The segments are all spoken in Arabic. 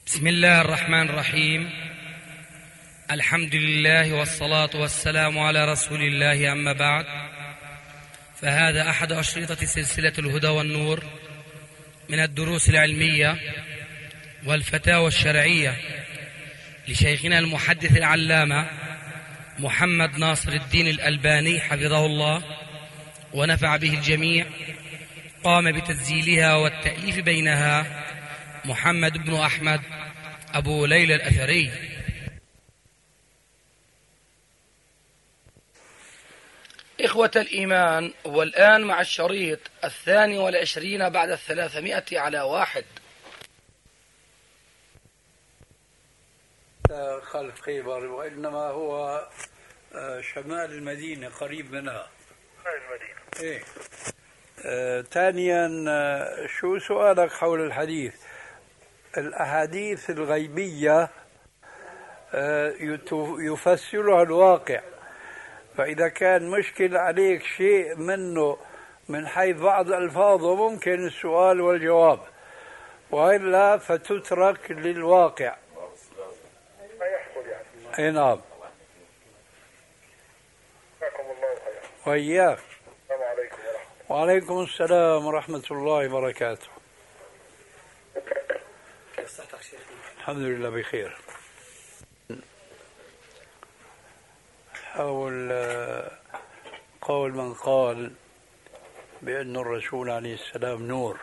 بسم الله الرحمن الرحيم. الحمد لله والصلاة والسلام على رسول الله، أما بعد، فهذا أحد أشرطة سلسلة الهدى والنور من الدروس العلمية والفتاوى الشرعية لشيخنا المحدث العلامة محمد ناصر الدين الألباني حفظه الله ونفع به الجميع. قام بتسجيلها والتأليف بينها محمد بن أحمد أبو ليلى الأثري. إخوة الإيمان، والآن مع الشريط 22 بعد 300 على 1. خلف خيبر، وإنما هو شمال المدينة قريب منها. المدينة. إيه. ثانيا، شو سؤالك حول الحديث؟ الأحاديث الغيبية يفسرها الواقع، فإذا كان مشكل عليك شيء منه من حيث بعض ألفاظه ممكن السؤال والجواب، وإلا فتترك للواقع. ما يحصل يعني. أي نعم. جزاكم الله خيرا. وإياك. السلام عليكم ورحمة الله. وعليكم السلام ورحمة الله وبركاته. الحمد لله بخير. حول قول من قال بأن الرسول عليه السلام نور،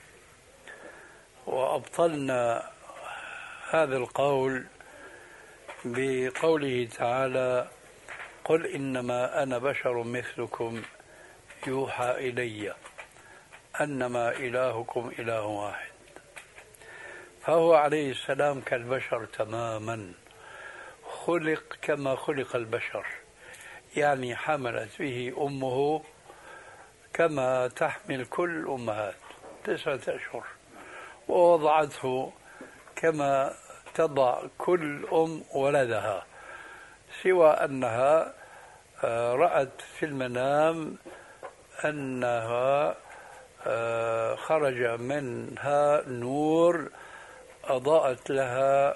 وأبطلنا هذا القول بقوله تعالى: قل إنما أنا بشر مثلكم يوحى إلي أنما إلهكم إله واحد. فهو عليه السلام كالبشر تماما، خلق كما خلق البشر، يعني حملت به أمه كما تحمل كل أمهات 9 أشهر، ووضعته كما تضع كل أم ولدها، سوى أنها رأت في المنام أنها خرج منها نور أضاءت لها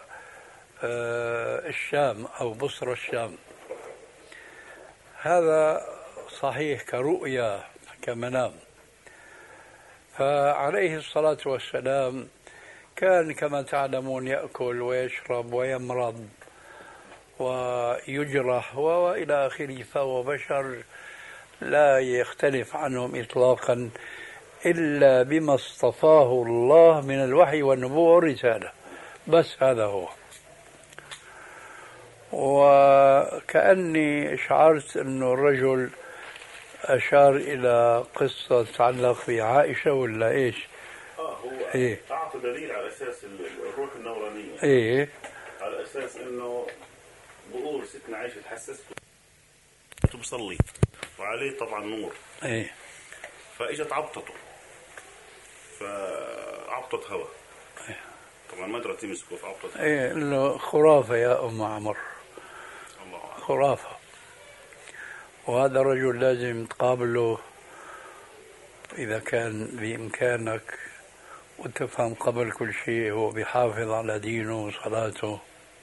الشام أو بصرى الشام. هذا صحيح كرؤيا كمنام. فعليه الصلاة والسلام كان كما تعلمون يأكل ويشرب ويمرض ويجرح وإلى آخره، فهو بشر لا يختلف عنهم إطلاقا إلا بما اصطفاه الله من الوحي والنبوة والرسالة، بس هذا هو. وكأني شعرت أن الرجل أشار إلى قصة تتعلق بعائشة ولا إيش؟ هو إيه؟ أعطى دليل على أساس الروح النورانية. إيه؟ على أساس إنه بقول ستنا عائشة تحسست بصلي وعليه طبعا نور. إيه؟ فإجت عبطته، فعبطت هوا. إيه؟ طبعا ما قدرت تمسكه فعبطت. إيه؟ إنه خرافة يا أم عمر، خرافة. وهذا الرجل لازم تقابله إذا كان بإمكانك وتفهم قبل كل شيء هو بيحافظ على دينه وصلاته،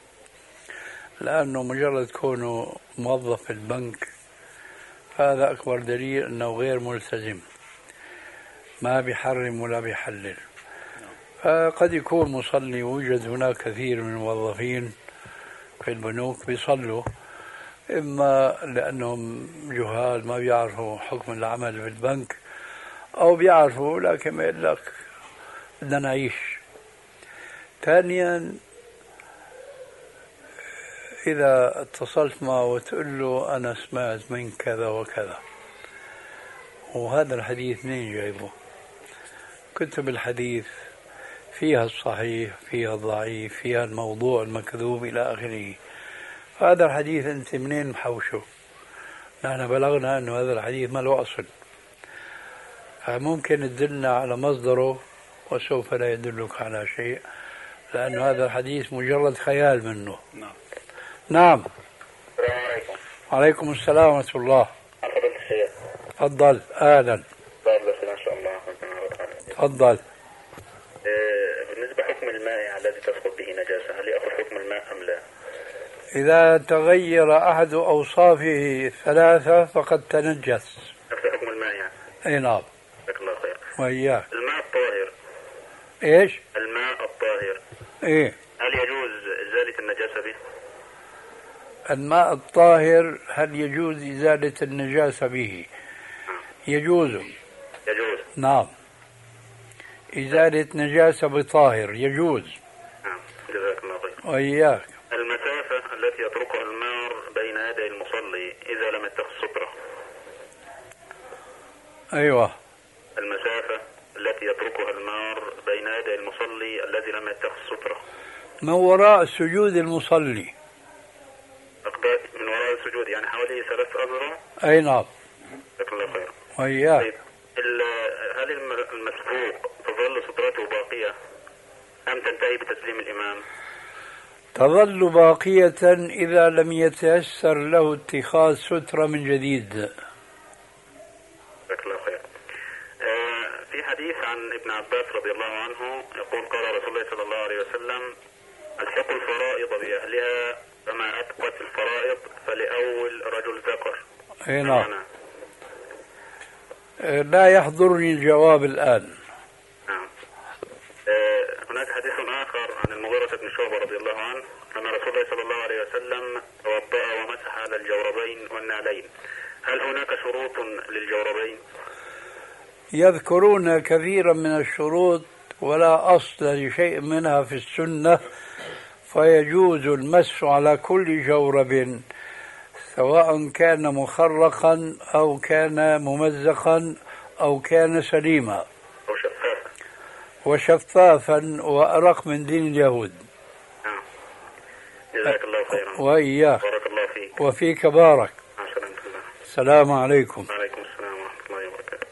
لأنه مجرد كونه موظف في البنك هذا أكبر دليل أنه غير ملتزم، ما بيحرم ولا بيحلل. فقد يكون مصلي، ويوجد هناك كثير من الموظفين في البنوك بيصلوا، إما لأنهم جهال ما بيعرفوا حكم العمل في البنك، أو بيعرفوا لكن ما يقول لك بدنا نعيش. ثانيا، إذا اتصلت معه وتقول له أنا سمعت من كذا وكذا، وهذا الحديث منين جايبه؟ كتب الحديث فيها الصحيح فيها الضعيف فيها الموضوع المكذوب إلى آخره. هذا الحديث أنت منين محوشه؟ نحن بلغنا أنه هذا الحديث ما له أصل، فممكن تدلنا على مصدره وسوف لا يدلك على شيء، لأن هذا الحديث مجرد خيال منه. نعم. السلام عليكم. وعليكم السلام ورحمة الله. حضرة الشيخ. تفضل. أهلا. بارك الله إن شاء الله. تفضل. بالنسبة لحكم المال المائع الذي تسقط به نجاسة، هل يأخذ حكم الماء أم لا؟ إذا تغير أحد أوصافه الثلاثة فقد تنجس. نفس حكم المائع. أي نعم. جزاك الله خير. وإياك. الماء الطاهر. إيش؟ الماء الطاهر. إيه. هل يجوز إزالة النجاسة به؟ الماء الطاهر هل يجوز إزالة النجاسة به؟ يجوز. يجوز. نعم. إزالة نجاسة بطاهر يجوز. نعم. جزاك الله خير. وإياك. المسافة التي يتركها المار بين يدي المصلي إذا لم يتخذ سترة. أيوة. المسافة التي يتركها المار بين يدي المصلي الذي لم يتخذ سترة. من وراء سجود المصلي. من وراء السجود يعني حوالي 3 أذرع. أي نعم. جزاك الله خير. وإياك. طيب هل المسبوق تظل سترته باقية أم تنتهي بتسليم الإمام؟ تظل باقية إذا لم يتيسر له اتخاذ سترة من جديد. جزاك الله خير. في حديث عن ابن عباس رضي الله عنه يقول قال رسول الله صلى الله عليه وسلم: الحقوا الفرائض بأهلها فما أتقت الفرائض فلأول رجل ذكر. أي نعم. لا يحضرني الجواب الآن. نعم. هناك حديث آخر عن المغيرة بن شعبة رضي الله عنه أن رسول الله صلى الله عليه وسلم توضأ ومسح على الجوربين والنعلين. هل هناك شروط للجوربين؟ يذكرون كثيرا من الشروط ولا أصل لشيء منها في السنة، فيجوز المس على كل جورب سواء كان مخرقا أو كان ممزقا أو كان سليما أو شفافا وشفافا وأرق من دين اليهود. نعم. جزاك الله خيرا. وإياك. بارك الله فيك. وفيك بارك. السلام عليكم. وعليكم السلام ورحمة الله وبركاته.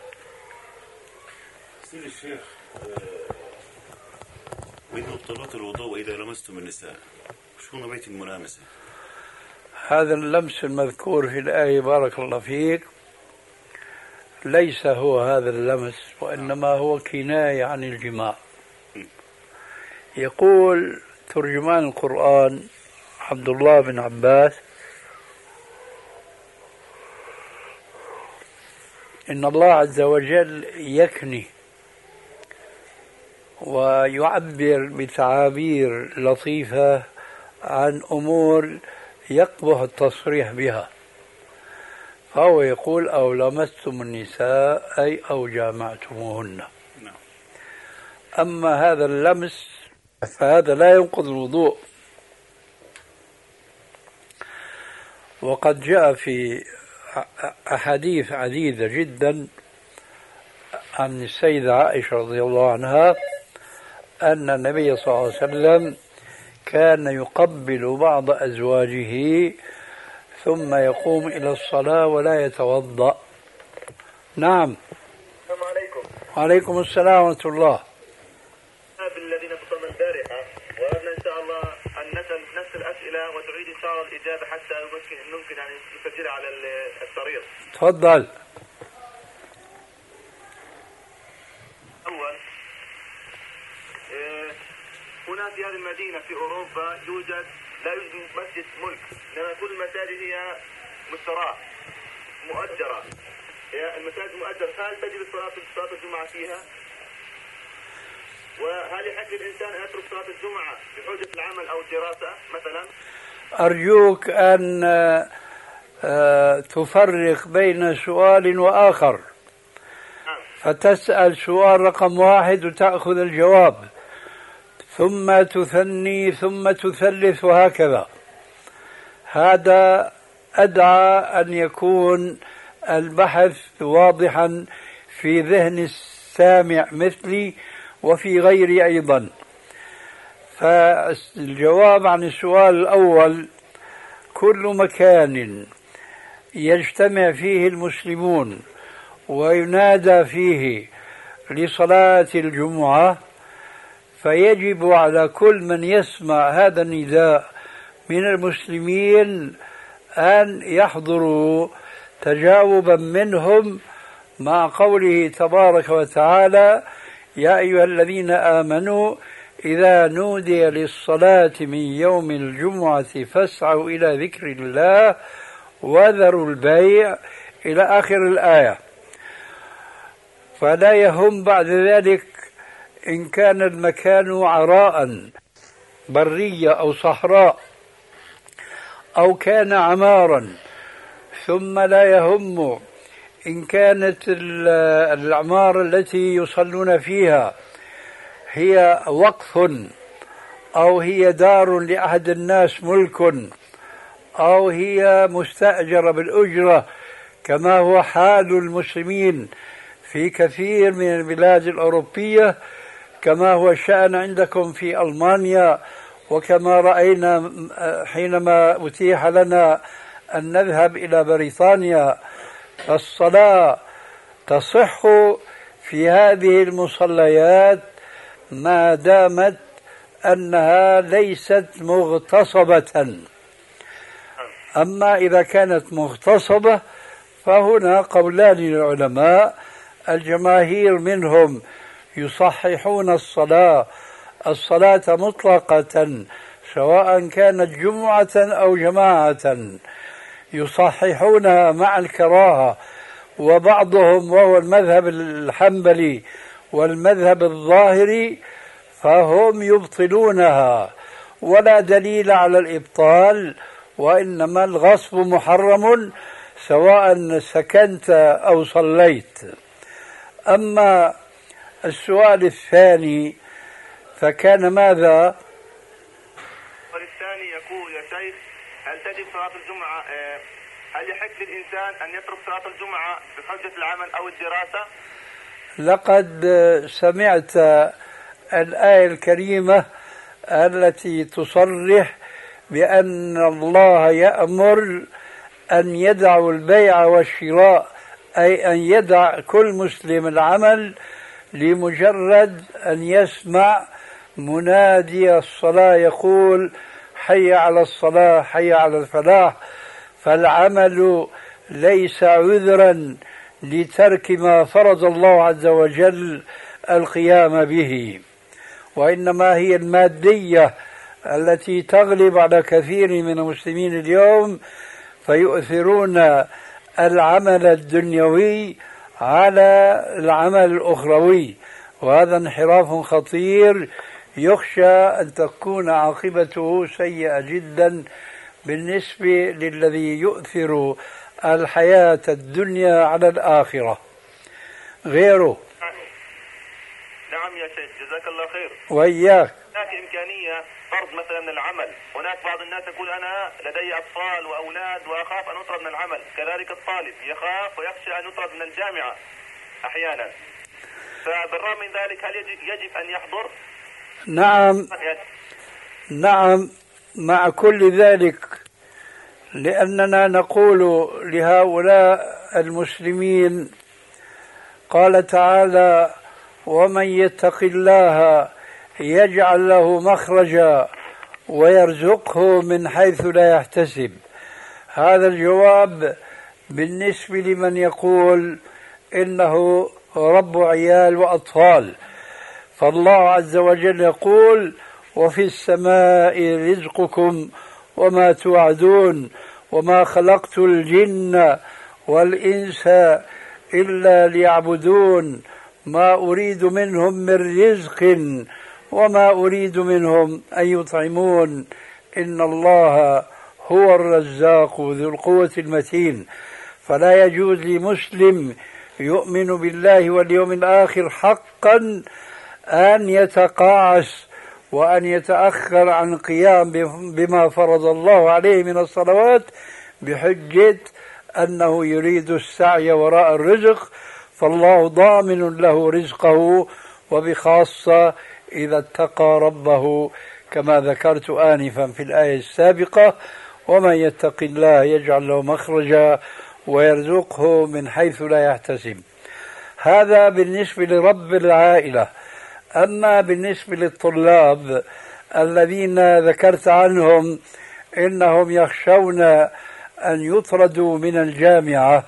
سيد الشيخ، وإذا ابطلت الوضوء وإذا لمستم النساء شو نوعية الملامسة؟ هذا اللمس المذكور في الآية بارك الله فيك ليس هو هذا اللمس، وإنما هو كناية عن الجماع. يقول ترجمان القرآن عبد الله بن عباس: إن الله عز وجل يكني ويعبر بتعابير لطيفة عن أمور يقبح التصريح بها، فهو يقول: أو لمستم النساء أي أو جامعتموهن. أما هذا اللمس فهذا لا ينقض الوضوء، وقد جاء في أحاديث عديدة جدا عن السيدة عائشة رضي الله عنها أن النبي صلى الله عليه وسلم كان يقبل بعض أزواجه ثم يقوم إلى الصلاة ولا يتوضأ. نعم. السلام عليكم. وعليكم السلام ورحمة الله. الذين اتصلنا البارحة وأردنا إن شاء الله أن نسأل نفس الأسئلة وتعيد إن شاء الله الإجابة حتى ممكن أن نسجلها على الشريط. تفضل. أول، هنا في هذه المدينة في أوروبا لا يوجد مسجد ملك، إنما كل المساجد هي مشتراه مؤجرة. هي المساجد مؤجرة. هل تجب صلاة الجمعة فيها؟ وهل يحق الإنسان أن يترك صلاة الجمعة بحجة العمل أو الدراسة مثلا؟ أرجوك أن تفرق بين سؤال وآخر، فتسأل سؤال رقم 1 وتأخذ الجواب، ثم تثني ثم تثلث وهكذا. هذا أدعى أن يكون البحث واضحا في ذهن السامع مثلي وفي غيري أيضا. فالجواب عن السؤال الأول: كل مكان يجتمع فيه المسلمون وينادى فيه لصلاة الجمعة فيجب على كل من يسمع هذا النداء من المسلمين أن يحضروا تجاوبا منهم مع قوله تبارك وتعالى: يا أيها الذين آمنوا إذا نودي للصلاة من يوم الجمعة فاسعوا إلى ذكر الله وذروا البيع إلى آخر الآية. فلا يهم بعد ذلك إن كان المكان عراء برية أو صحراء أو كان عمارا، ثم لا يهم إن كانت الأعمار التي يصلون فيها هي وقف أو هي دار لأحد الناس ملك أو هي مستأجرة بالأجرة كما هو حال المسلمين في كثير من البلاد الأوروبية، كما هو الشأن عندكم في ألمانيا، وكما رأينا حينما أتيح لنا أن نذهب إلى بريطانيا. فالصلاة تصح في هذه المصليات ما دامت أنها ليست مغتصبة. أما إذا كانت مغتصبة فهنا قولان للعلماء، الجماهير منهم يصححون الصلاة مطلقة سواء كانت جمعة أو جماعة، يصححونها مع الكراهة، وبعضهم وهو المذهب الحنبلي والمذهب الظاهري فهم يبطلونها، ولا دليل على الإبطال، وإنما الغصب محرم سواء سكنت أو صليت. أما السؤال الثاني فكان ماذا؟ الثاني يقول يا شيخ: هل تجب صلاة الجمعة؟ هل يحق للإنسان أن يترك صلاة الجمعة بحجة العمل أو الدراسة؟ لقد سمعت الآية الكريمة التي تصرح بأن الله يأمر أن يدعوا البيع والشراء، أي أن يدع كل مسلم العمل لمجرد أن يسمع منادي الصلاة يقول: حي على الصلاة، حي على الفلاح. فالعمل ليس عذرا لترك ما فرض الله عز وجل القيام به، وإنما هي المادية التي تغلب على كثير من المسلمين اليوم، فيؤثرون العمل الدنيوي على العمل الأخروي، وهذا انحراف خطير يخشى أن تكون عاقبته سيئة جدا بالنسبة للذي يؤثر الحياة الدنيا على الآخرة غيره. نعم يا شيخ، جزاك الله خير. وإياك. هناك إمكانية فرض مثلا العمل، هناك بعض الناس يقول: أنا لدي أطفال وأولاد وأخاف أن أطرد من العمل، كذلك الطالب يخاف ويخشى أن يطرد من الجامعة أحيانا، فبالرغم من ذلك هل يجب أن يحضر؟ نعم مع كل ذلك، لأننا نقول لهؤلاء المسلمين: قال تعالى: ومن يتق الله يجعل له مخرجا ويرزقه من حيث لا يحتسب. هذا الجواب بالنسبة لمن يقول إنه رب عيال وأطفال، فالله عز وجل يقول: وفي السماء رزقكم وما توعدون وما خلقت الجن والإنس إلا ليعبدون ما أريد منهم من رزق وما أريد منهم أن يطعمون إن الله هو الرزاق ذو القوة المتين. فلا يجوز لمسلم يؤمن بالله واليوم الآخر حقا أن يتقاعس وأن يتأخر عن القيام بما فرض الله عليه من الصلوات بحجة أنه يريد السعي وراء الرزق، فالله ضامن له رزقه، وبخاصة إذا اتقى ربه كما ذكرت آنفا في الآية السابقة: ومن يتق الله يجعل له مخرجا ويرزقه من حيث لا يحتسب. هذا بالنسبة لرب العائلة. أما بالنسبة للطلاب الذين ذكرت عنهم إنهم يخشون أن يطردوا من الجامعة،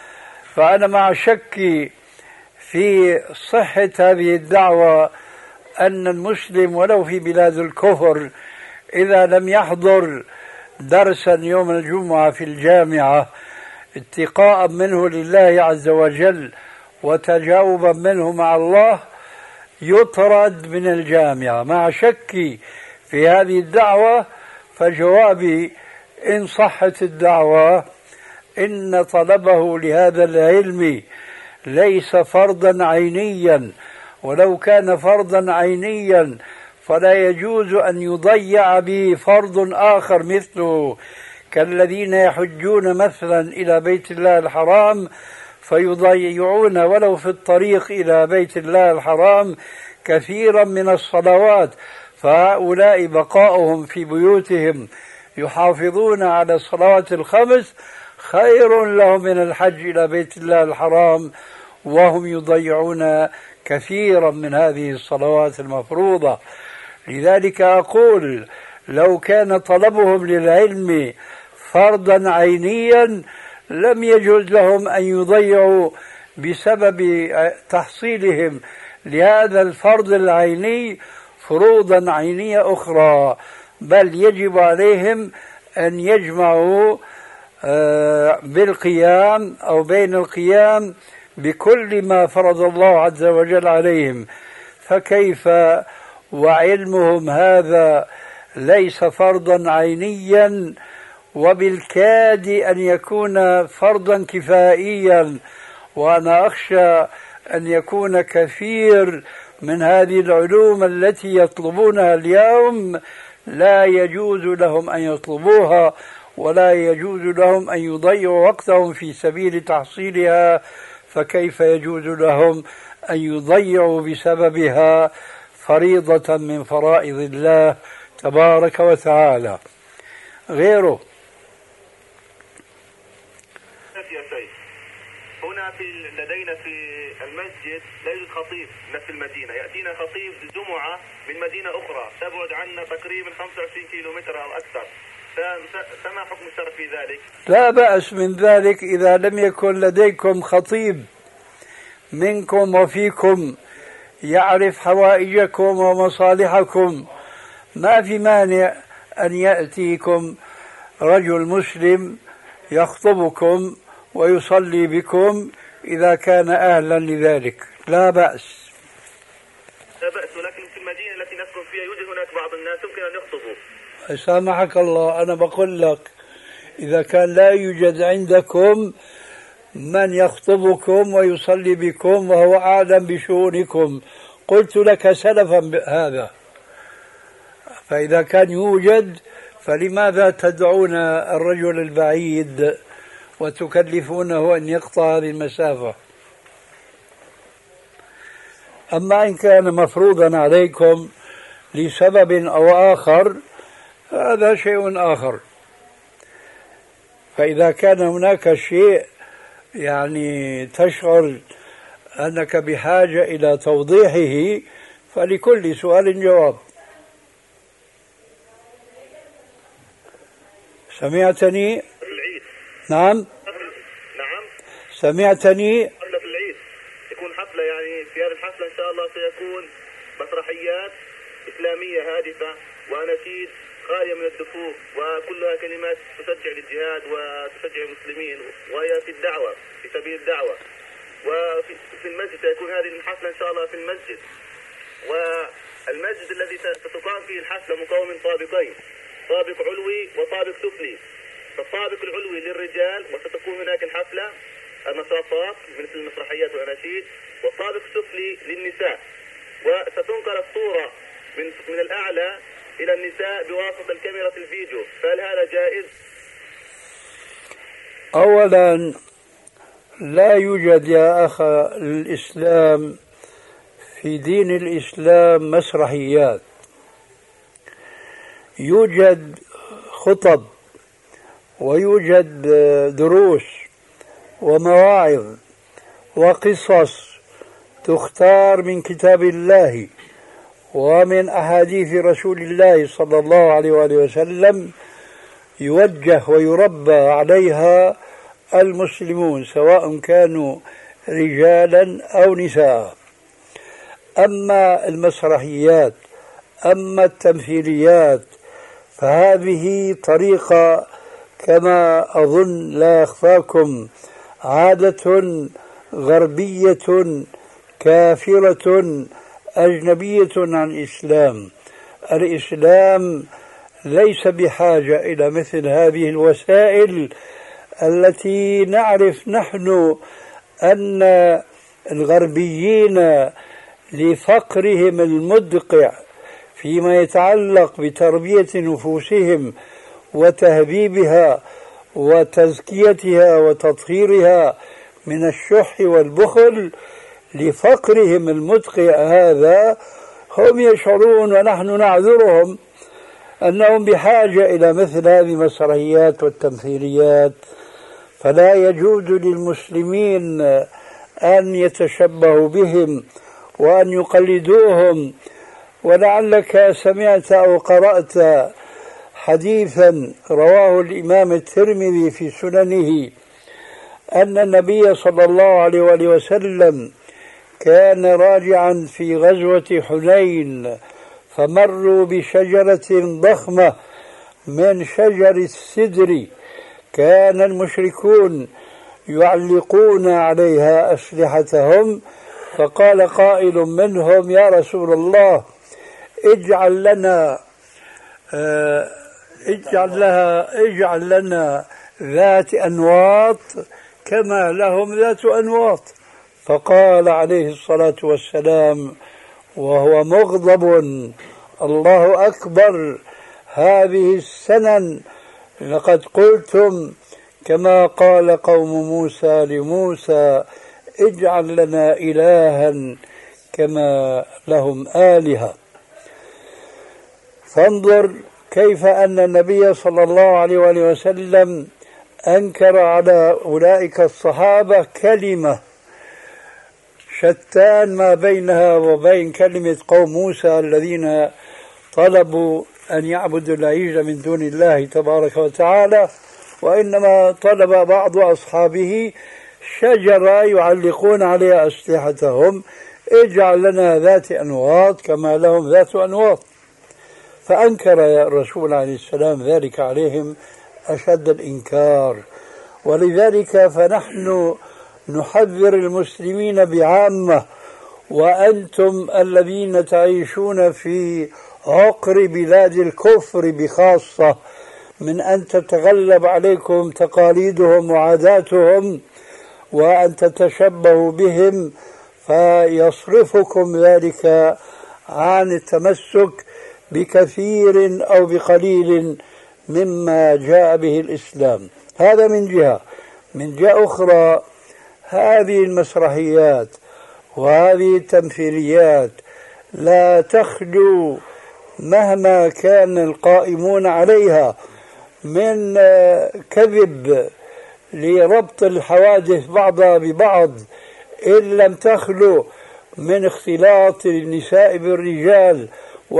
فأنا مع شكي في صحة هذه الدعوة أن المسلم ولو في بلاد الكفر إذا لم يحضر درسا يوم الجمعة في الجامعة اتقاء منه لله عز وجل وتجاوبا منه مع الله يطرد من الجامعة. مع شكي في هذه الدعوة فجوابي إن صحت الدعوة إن طلبه لهذا العلم ليس فرضا عينيا، ولو كان فرضا عينيا فلا يجوز أن يضيع به فرض آخر مثله، كالذين يحجون مثلا إلى بيت الله الحرام فيضيعون ولو في الطريق إلى بيت الله الحرام كثيرا من الصلوات، فهؤلاء بقاؤهم في بيوتهم يحافظون على الصلوات الخمس خير لهم من الحج إلى بيت الله الحرام، وهم يضيعون كثيرا من هذه الصلوات المفروضة. لذلك أقول لو كان طلبهم للعلم فرضا عينيا لم يجوز لهم أن يضيعوا بسبب تحصيلهم لهذا الفرض العيني فروضا عينية أخرى، بل يجب عليهم أن يجمعوا بالقيام أو بين القيام بكل ما فرض الله عز وجل عليهم. فكيف وعلمهم هذا ليس فرضا عينيا وبالكاد أن يكون فرضا كفائيا، وأنا أخشى أن يكون كثير من هذه العلوم التي يطلبونها اليوم لا يجوز لهم أن يطلبوها ولا يجوز لهم أن يضيعوا وقتهم في سبيل تحصيلها، فكيف يجوز لهم أن يضيعوا بسببها فريضة من فرائض الله تبارك وتعالى غيره. هنا لدينا في المسجد لا يوجد خطيب نفس المدينة، يأتينا خطيب الجمعة من مدينة أخرى تبعد عنا تقريبا 25 كيلومتر أو أكثر، فما حكم الشرع في ذلك؟ لا بأس من ذلك إذا لم يكن لديكم خطيب منكم وفيكم يعرف حوائجكم ومصالحكم، ما في مانع أن يأتيكم رجل مسلم يخطبكم ويصلي بكم إذا كان أهلا لذلك، لا بأس. لا بأس، ولكن في المدينة التي نسكن فيها يوجد هناك بعض الناس يمكن أن يخطبوا. سامحك الله، أنا بقول لك إذا كان لا يوجد عندكم من يخطبكم ويصلي بكم وهو أعلم بشؤونكم قلت لك سلفا هذا، فإذا كان يوجد فلماذا تدعون الرجل البعيد وتكلفونه أن يقطع هذه المسافة؟ أما إن كان مفروضا عليكم لسبب أو آخر هذا شيء آخر. فإذا كان هناك شيء يعني تشعر أنك بحاجة إلى توضيحه فلكل سؤال جواب. سمعتني؟ نعم سمعتني؟ قبل في العيد يكون حفلة، يعني في هذه الحفلة إن شاء الله سيكون مسرحيات إسلامية هادفة وأناشيد خالية من الدفوف وكلها كلمات تشجع للجهاد وتشجع المسلمين وهي في الدعوة في سبيل الدعوة. وفي المسجد سيكون هذه الحفلة إن شاء الله في المسجد، والمسجد الذي ستقام فيه الحفلة مكون من طابقين، طابق علوي وطابق سفلي. فالطابق العلوي للرجال وستكون هناك الحفلة النشاطات مثل المسرحيات والأناشيد، والطابق السفلي للنساء، وستنقل الصورة من الأعلى إلى النساء بواسطة الكاميرا في الفيديو، فهل هذا جائز؟ أولا لا يوجد يا أخ الإسلام في دين الإسلام مسرحيات، يوجد خطب ويوجد دروس ومواعظ وقصص تختار من كتاب الله ومن أحاديث رسول الله صلى الله عليه وآله وسلم يوجه ويربى عليها المسلمون سواء كانوا رجالا أو نساء. أما المسرحيات، أما التمثيليات، فهذه طريقة كما أظن لا يخفاكم عادة غربية كافرة أجنبية عن الإسلام. الإسلام ليس بحاجة إلى مثل هذه الوسائل التي نعرف نحن أن الغربيين لفقرهم المدقع فيما يتعلق بتربية نفوسهم وتهذيبها وتزكيتها وتطهيرها من الشح والبخل، لفقرهم المدقع هذا هم يشعرون ونحن نعذرهم أنهم بحاجة إلى مثل هذه المسرحيات والتمثيليات. فلا يجوز للمسلمين أن يتشبهوا بهم وأن يقلدوهم. ولعلك سمعت أو قرأت حديثا رواه الإمام الترمذي في سننه أن النبي صلى الله عليه وآله وسلم كان راجعا في غزوة حنين، فمروا بشجرة ضخمة من شجر السدر، كان المشركون يعلقون عليها أسلحتهم، فقال قائل منهم: يا رسول الله اجعل لنا ذات أنواط كما لهم ذات أنواط. فقال عليه الصلاة والسلام وهو مغضب: الله أكبر، هذه السنن لقد قلتم كما قال قوم موسى لموسى: اجعل لنا إلها كما لهم آلهة. فانظر كيف أن النبي صلى الله عليه وآله وسلم أنكر على أولئك الصحابة كلمة شتان ما بينها وبين كلمة قوم موسى الذين طلبوا أن يعبدوا العجل من دون الله تبارك وتعالى، وإنما طلب بعض أصحابه شجرة يعلقون عليها أسلحتهم: اجعل لنا ذات أنواط كما لهم ذات أنواط. فأنكر الرسول عليه السلام ذلك عليهم أشد الإنكار. ولذلك فنحن نحذر المسلمين بعامة، وأنتم الذين تعيشون في عقر بلاد الكفر بخاصة، من أن تتغلب عليكم تقاليدهم وعاداتهم وأن تتشبهوا بهم، فيصرفكم ذلك عن التمسك بكثير أو بقليل مما جاء به الإسلام. هذا من جهة. من جهة أخرى، هذه المسرحيات وهذه التمثيليات لا تخلو مهما كان القائمون عليها من كذب لربط الحوادث بعضها ببعض، إن لم تخلو من اختلاط النساء بالرجال،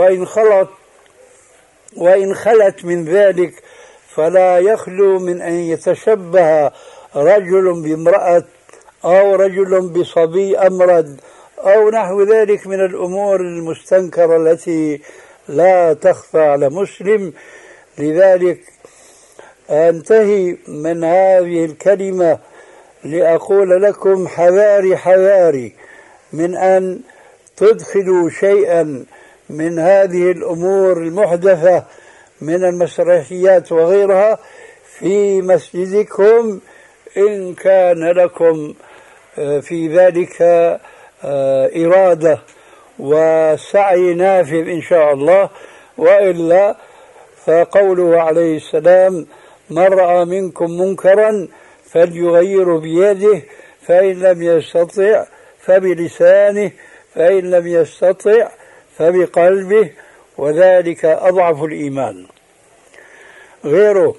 وإن خلت من ذلك فلا يخلو من أن يتشبه رجل بامرأة أو رجل بصبي أمرد أو نحو ذلك من الأمور المستنكرة التي لا تخفى على مسلم. لذلك أنتهي من هذه الكلمة لأقول لكم حذاري من أن تدخلوا شيئا من هذه الأمور المحدثة من المسرحيات وغيرها في مسجدكم، إن كان لكم في ذلك إرادة وسعي نافذ إن شاء الله. وإلا فقوله عليه السلام: من رأى منكم منكرا فليغير بيده، فإن لم يستطع فبلسانه، فإن لم يستطع فبقلبه، وذلك أضعف الإيمان. غيره.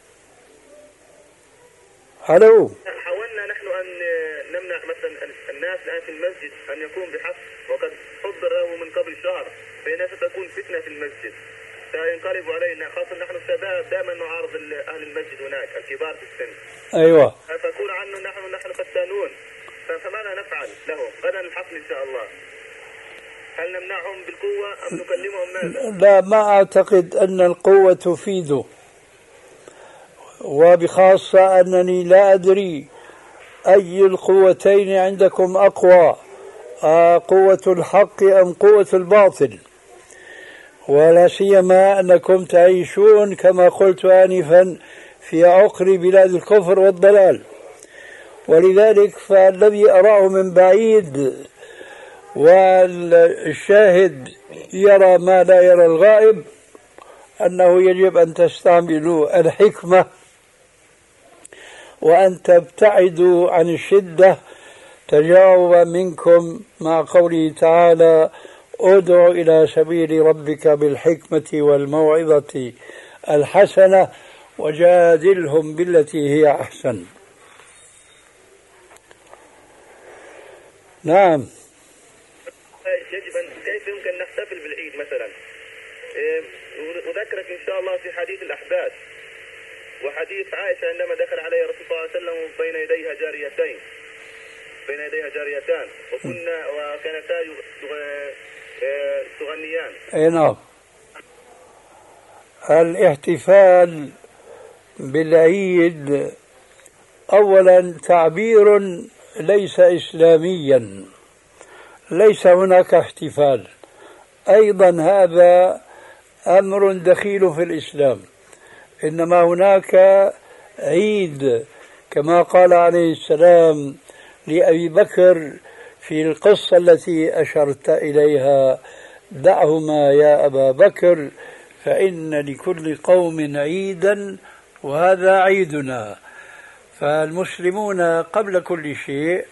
هلو. حاولنا نحن أن نمنع مثلا الناس الآن في المسجد أن يكون بحق، وقد حضر له من قبل شهر، فإنها ستكون فتنة في المسجد، سينقلبوا علينا، خاصة نحن الشباب دائما نعارض أهل المسجد هناك الكبار في السن. أيوة. فكون عنه نحن فتانون، فماذا نفعل لهم؟ غدا الحفل إن شاء الله. هل نمنعهم بالقوة أم نكلمهم ماذا؟ لا، ما أعتقد أن القوة تفيده، وبخاصة أنني لا أدري أي القوتين عندكم أقوى، قوة الحق أم قوة الباطل، ولا سيما أنكم تعيشون كما قلت آنفا في عقر بلاد الكفر والضلال. ولذلك فالذي أراه من بعيد والشاهد يرى ما لا يرى الغائب أنه يجب أن تستعملوا الحكمة وأن تبتعدوا عن الشدة تجاوبا منكم مع قوله تعالى: ادع إلى سبيل ربك بالحكمة والموعظة الحسنة وجادلهم بالتي هي أحسن. نعم. يجب أن كيف يمكن نحتفل بالعيد مثلا؟ أذكرك إن شاء الله في حديث الأحداث وحديث عائشة عندما دخل عليه الرسول صلى الله عليه وسلم بين يديها جاريتان وكانتا تغنيان. أي نعم. الاحتفال بالعيد أولا تعبير ليس إسلاميا، ليس هناك احتفال. أيضا هذا أمر دخيل في الإسلام، إنما هناك عيد كما قال عليه السلام لأبي بكر في القصة التي أشرت إليها: دعهما يا أبا بكر فإن لكل قوم عيدا وهذا عيدنا. فالمسلمون قبل كل شيء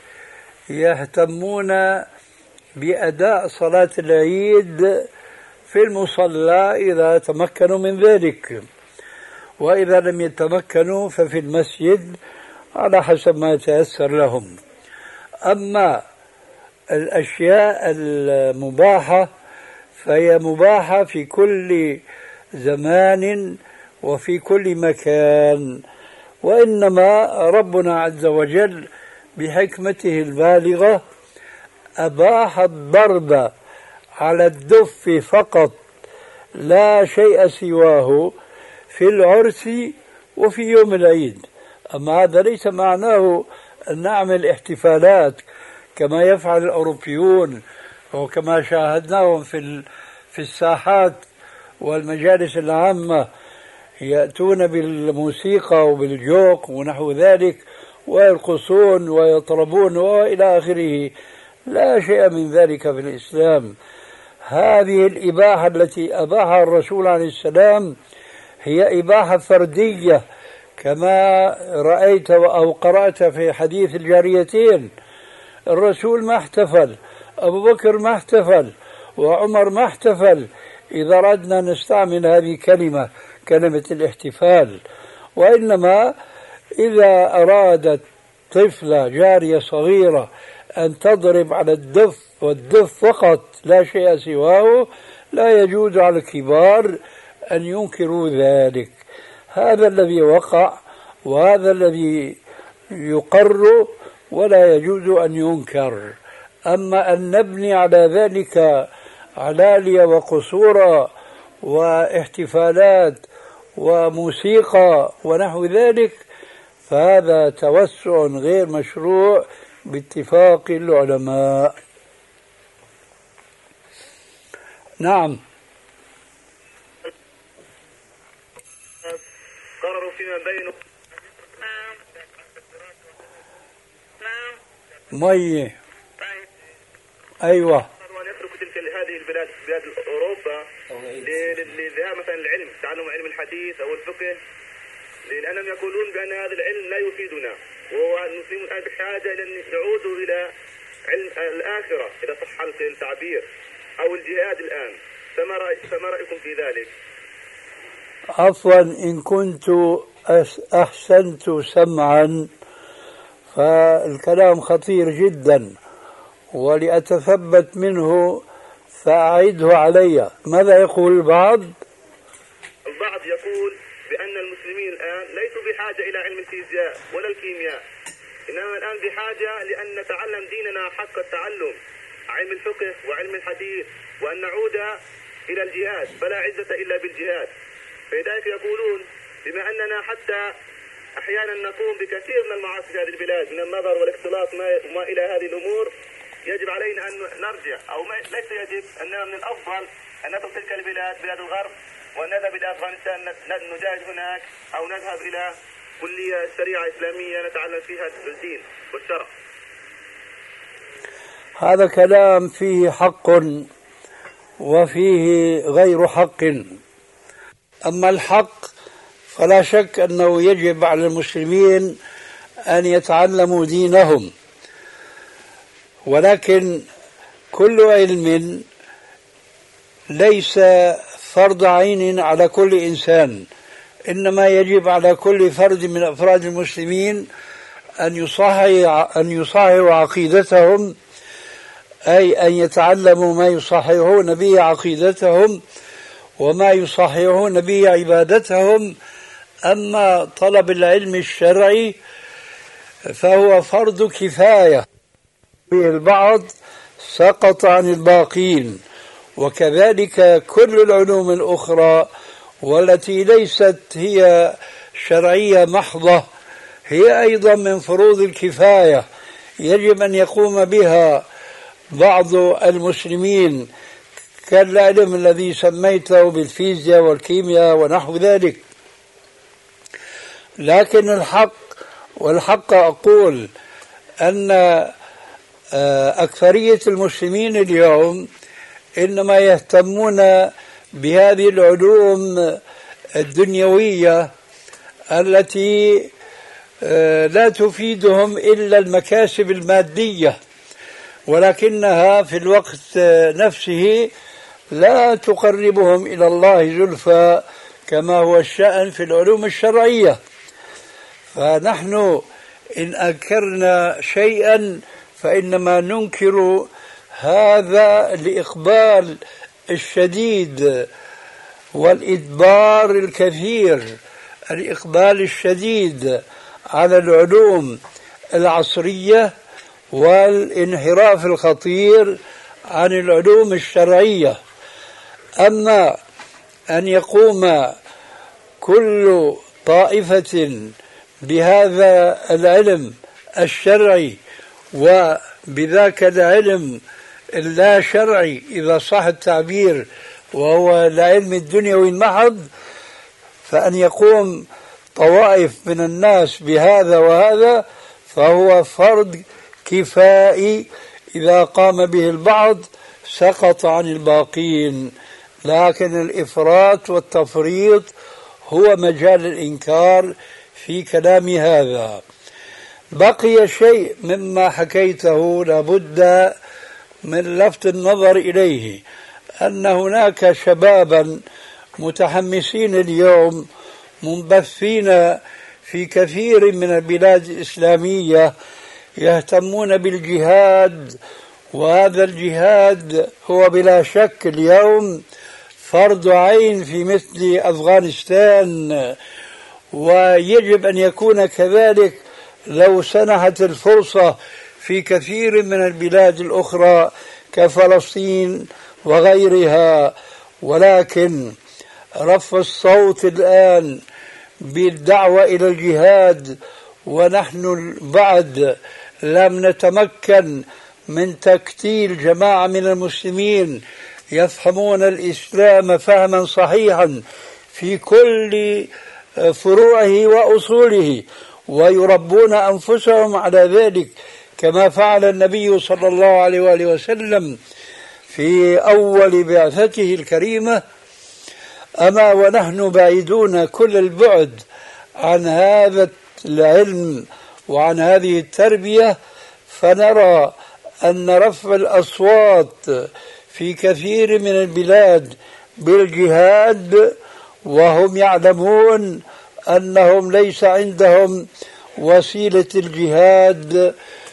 يهتمون بأداء صلاة العيد في المصلى إذا تمكنوا من ذلك، وإذا لم يتمكنوا ففي المسجد على حسب ما يتيسر لهم. أما الأشياء المباحة فهي مباحة في كل زمان وفي كل مكان، وإنما ربنا عز وجل بحكمته البالغة أباح الضرب على الدف فقط لا شيء سواه في العرس وفي يوم العيد. أما هذا ليس معناه أن نعمل احتفالات كما يفعل الأوروبيون وكما شاهدناهم في الساحات والمجالس العامة، يأتون بالموسيقى وبالجوق ونحو ذلك ويرقصون ويطربون وإلى آخره. لا شيء من ذلك في الإسلام. هذه الإباحة التي أباحها الرسول عليه السلام هي إباحة فردية، كما رأيت أو قرأت في حديث الجاريتين. الرسول ما احتفل، أبو بكر ما احتفل، وعمر ما احتفل، إذا أردنا نستعمل هذه كلمة الاحتفال. وإنما إذا أرادت طفلة جارية صغيرة أن تضرب على الدف والدف فقط لا شيء سواه، لا يجوز على الكبار أن ينكروا ذلك. هذا الذي وقع وهذا الذي يقر ولا يجوز أن ينكر. أما أن نبني على ذلك علالي وقصورا واحتفالات وموسيقى ونحو ذلك فهذا توسع غير مشروع باتفاق العلماء. نعم. قرروا فيما بينهم مية. أيوة. أن يتركوا تلك هذه البلاد بلاد أوروبا لذهاب مثلا العلم، تعلم علم الحديث أو الفقه، لأنهم يقولون بأن هذا العلم لا يفيدنا، والمسلمون الآن بحاجة إلى أن يعودوا إلى علم الآخرة إذا صح التعبير، أو الجهاد الآن. فما رأيكم في ذلك؟ عفوا إن كنت أحسنت سمعا فالكلام خطير جدا، ولأتثبت منه فأعيده علي. ماذا يقول البعض؟ البعض يقول بأن المسلمين الآن ليسوا بحاجة إلى علم الفيزياء ولا الكيمياء، إنما الآن بحاجة لأن نتعلم ديننا حق التعلم، علم الفقه وعلم الحديث وأن نعود إلى الجهاد، فلا عزة إلا بالجهاد. فلذلك يقولون بما أننا حتى أحيانا نقوم بكثير من المعاصي في هذه البلاد من النظر والاختلاط ما إلى هذه الأمور، يجب علينا أن نرجع، أو ليس يجب، أننا من الأفضل أن نترك تلك البلاد، بلاد الغرب، ونذهب إلى أفغانستان نجاهد هناك، أو نذهب إلى كلية شريعة إسلامية نتعلم فيها الدين والشرع. هذا كلام فيه حق وفيه غير حق. أما الحق فلا شك أنه يجب على المسلمين أن يتعلموا دينهم، ولكن كل علم ليس فرض عين على كل إنسان، إنما يجب على كل فرد من أفراد المسلمين أن يصححوا عقيدتهم، أي أن يتعلموا ما يصححون به عقيدتهم وما يصححون به عبادتهم. أما طلب العلم الشرعي فهو فرض كفاية، البعض سقط عن الباقين، وكذلك كل العلوم الأخرى والتي ليست هي شرعية محضة هي أيضا من فروض الكفاية، يجب أن يقوم بها بعض المسلمين، كالعلم الذي سميته بالفيزياء والكيمياء ونحو ذلك. لكن الحق أقول أن أكثرية المسلمين اليوم إنما يهتمون بهذه العلوم الدنيوية التي لا تفيدهم إلا المكاسب المادية، ولكنها في الوقت نفسه لا تقربهم إلى الله زلفى كما هو الشأن في العلوم الشرعية. فنحن إن أنكرنا شيئا فإنما ننكر هذا الإقبال الشديد والإدبار الكثير، الإقبال الشديد على العلوم العصرية والانحراف الخطير عن العلوم الشرعية. أما أن يقوم كل طائفة بهذا العلم الشرعي وبذاك العلم اللا شرعي إذا صح التعبير وهو العلم الدنيوي المحض، فأن يقوم طوائف من الناس بهذا وهذا فهو فرض كفائي، إذا قام به البعض سقط عن الباقين. لكن الإفراط والتفريط هو مجال الإنكار في كلام هذا. بقي شيء مما حكيته لابد من لفت النظر إليه، أن هناك شبابا متحمسين اليوم منبثين في كثير من البلاد الإسلامية يهتمون بالجهاد، وهذا الجهاد هو بلا شك اليوم فرض عين في مثل أفغانستان، ويجب أن يكون كذلك لو سنحت الفرصة في كثير من البلاد الأخرى كفلسطين وغيرها. ولكن رفع الصوت الآن بالدعوة إلى الجهاد ونحن بعد لم نتمكن من تكتيل جماعة من المسلمين يفهمون الإسلام فهما صحيحا في كل فروعه وأصوله ويربون أنفسهم على ذلك كما فعل النبي صلى الله عليه وآله وسلم في أول بعثته الكريمة. أما ونحن بعيدون كل البعد عن هذا العلم وعن هذه التربية، فنرى أن رفع الأصوات في كثير من البلاد بالجهاد وهم يعلمون أنهم ليس عندهم وسيلة الجهاد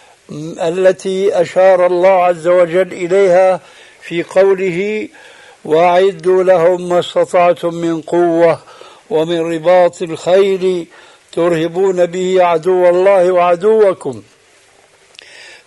التي أشار الله عز وجل إليها في قوله: وأعدوا لهم ما استطعتم من قوة ومن رباط الخيل ترهبون به عدو الله وعدوكم.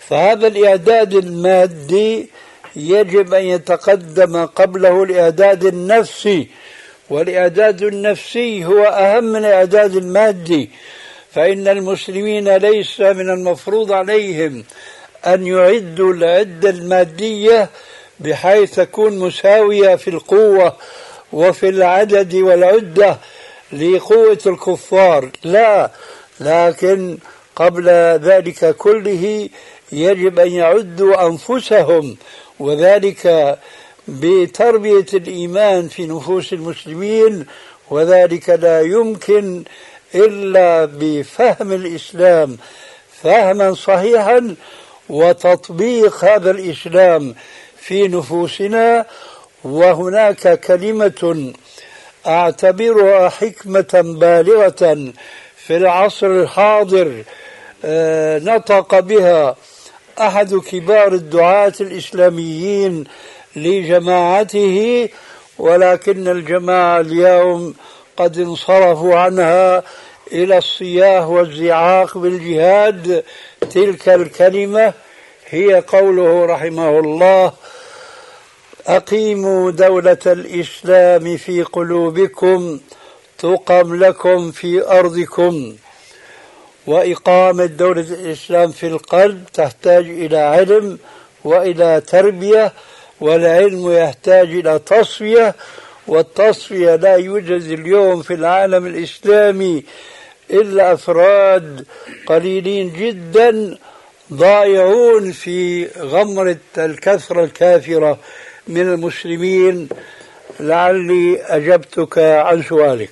فهذا الإعداد المادي يجب أن يتقدم قبله الإعداد النفسي، والإعداد النفسي هو أهم من الإعداد المادي، فإن المسلمين ليس من المفروض عليهم أن يعدوا العدة المادية بحيث تكون مساوية في القوة وفي العدد والعدة لقوة الكفار، لا، لكن قبل ذلك كله يجب أن يعدوا أنفسهم، وذلك بتربية الإيمان في نفوس المسلمين، وذلك لا يمكن إلا بفهم الإسلام فهما صحيحا وتطبيق هذا الإسلام في نفوسنا. وهناك كلمة أعتبرها حكمة بالغة في العصر الحاضر نطق بها أحد كبار الدعاة الإسلاميين لجماعته، ولكن الجماعة اليوم قد انصرفوا عنها إلى الصياح والزعاق بالجهاد. تلك الكلمة هي قوله رحمه الله: أقيموا دولة الإسلام في قلوبكم تقم لكم في أرضكم. وإقامة دولة الإسلام في القلب تحتاج إلى علم وإلى تربية، والعلم يحتاج إلى تصفية، والتصفية لا يوجد اليوم في العالم الإسلامي إلا أفراد قليلين جدا ضائعون في غمرة الكثرة الكافرة من المسلمين. لعلي أجبتك عن سؤالك.